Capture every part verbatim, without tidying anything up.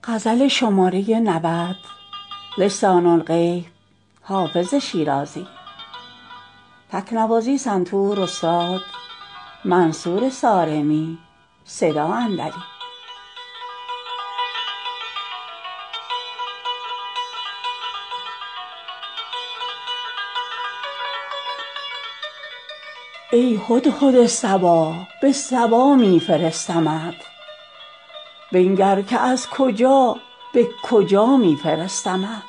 غزل شماره نود. لسان الغیب حافظ شیرازی. تکنوازی سنتور استاد منصور سارمی. صدا اندری. ای هدهد صبا به صبا می فرستمت، بنگر که از کجا به کجا می فرستمت.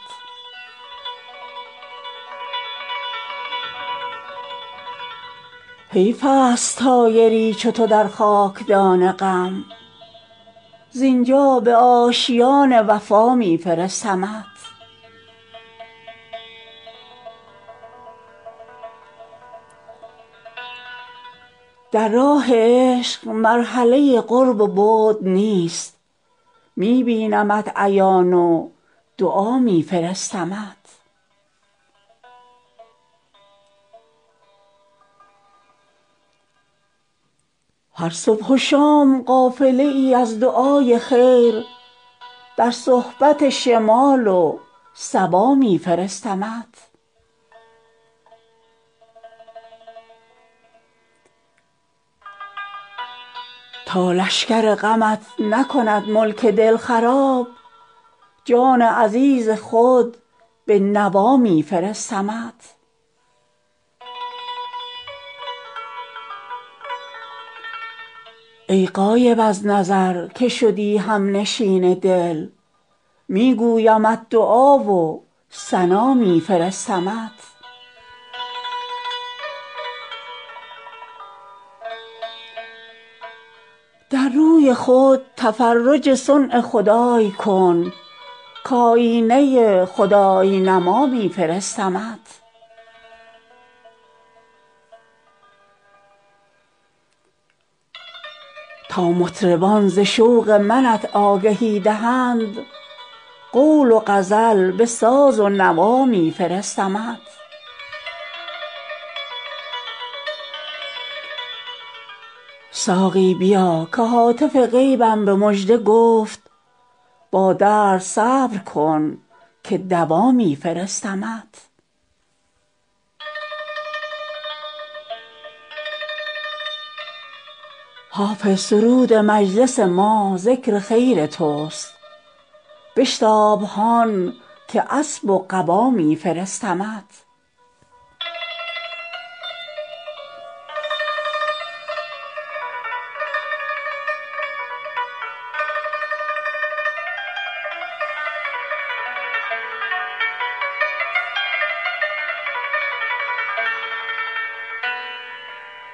حیف است طایری چو تو در خاکدان غم، زینجا به آشیان وفا می فرستمت. در راه عشق مرحله قرب و بعد نیست، می بینمت عیان و دعا می فرستمت. هر صبح و شام قافله ای از دعای خیر، در صحبت شمال و صبا می فرستمت. تا لشکر غمت نکند ملک دل خراب، جان عزیز خود به نوا می فرستمت. ای غایب از نظر که شدی همنشین دل، می گویمت دعا و ثنا می فرستمت. در روی خود تفرج صنع خدای کن، کآیینه خدای نما می فرستمت. تا مطربان ز شوق منت آگهی دهند، قول و غزل به ساز و نوا می فرستمت. ساقی بیا که هاتف غیبم به مژده گفت، با درد صبر کن که دوا می فرستمت. حافظ سرود مجلس ما ذکر خیر توست، بشتاب هان که اسب و قبا می فرستمت.